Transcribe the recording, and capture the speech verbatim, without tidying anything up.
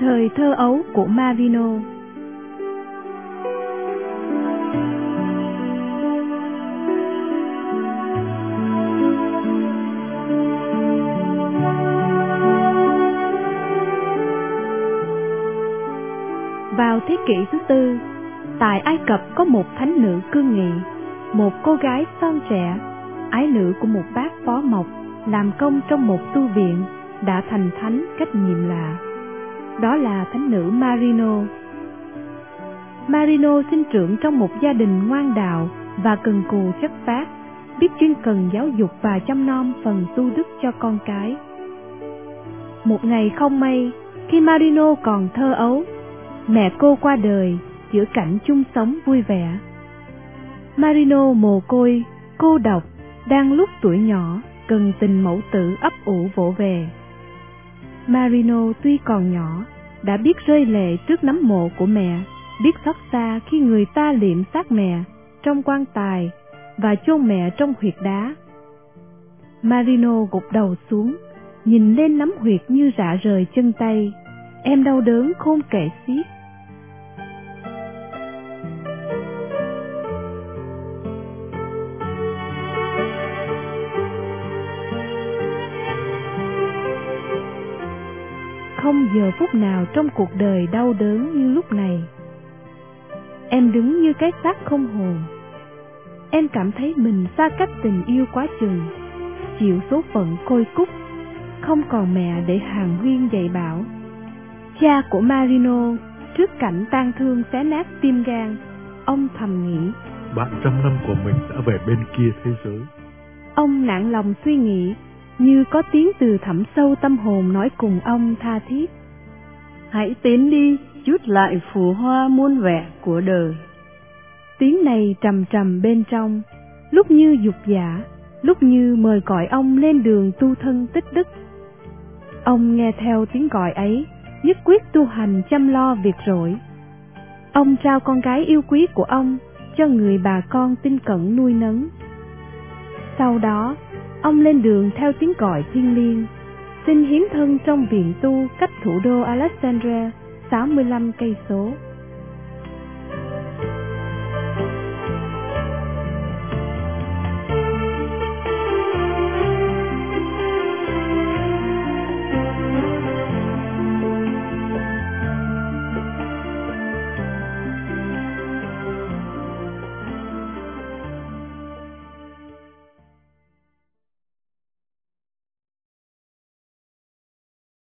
Thời thơ ấu của Marino. Vào thế kỷ thứ tư, tại Ai Cập có một thánh nữ cương nghị, một cô gái son trẻ, ái nữ của một bác phó mộc, làm công trong một tu viện, đã thành thánh cách nhiệm lạ. Đó là thánh nữ Marino. Marino sinh trưởng trong một gia đình ngoan đạo và cần cù chất phác, biết chuyên cần giáo dục và chăm nom phần tu đức cho con cái. Một ngày không may, khi Marino còn thơ ấu, mẹ cô qua đời giữa cảnh chung sống vui vẻ. Marino mồ côi, cô độc, đang lúc tuổi nhỏ, cần tình mẫu tử ấp ủ vỗ về. Marino tuy còn nhỏ, đã biết rơi lệ trước nấm mộ của mẹ, biết xót xa khi người ta liệm xác mẹ trong quan tài và chôn mẹ trong huyệt đá. Marino gục đầu xuống, nhìn lên nấm huyệt như rã rời chân tay, em đau đớn khôn kể xiết. Không giờ phút nào trong cuộc đời đau đớn như lúc này. Em đứng như cái xác không hồn. Em cảm thấy mình xa cách tình yêu quá chừng, chịu số phận côi cút, không còn mẹ để hàn huyên dạy bảo. Cha của Marino trước cảnh tang thương xé nát tim gan, ông thầm nghĩ: bạn trăm năm của mình đã về bên kia thế giới. Ông nản lòng suy nghĩ, như có tiếng từ thẳm sâu tâm hồn nói cùng ông tha thiết: hãy tiến đi, chút lại phù hoa muôn vẻ của đời. Tiếng này trầm trầm bên trong, lúc như dục giả, lúc như mời gọi ông lên đường tu thân tích đức. Ông nghe theo tiếng gọi ấy, nhất quyết tu hành chăm lo việc rỗi. Ông trao con gái yêu quý của ông cho người bà con tinh cẩn nuôi nấng. Sau đó, ông lên đường theo tiếng gọi thiêng liêng, xin hiến thân trong viện tu cách thủ đô Alexandria sáu mươi lăm cây số.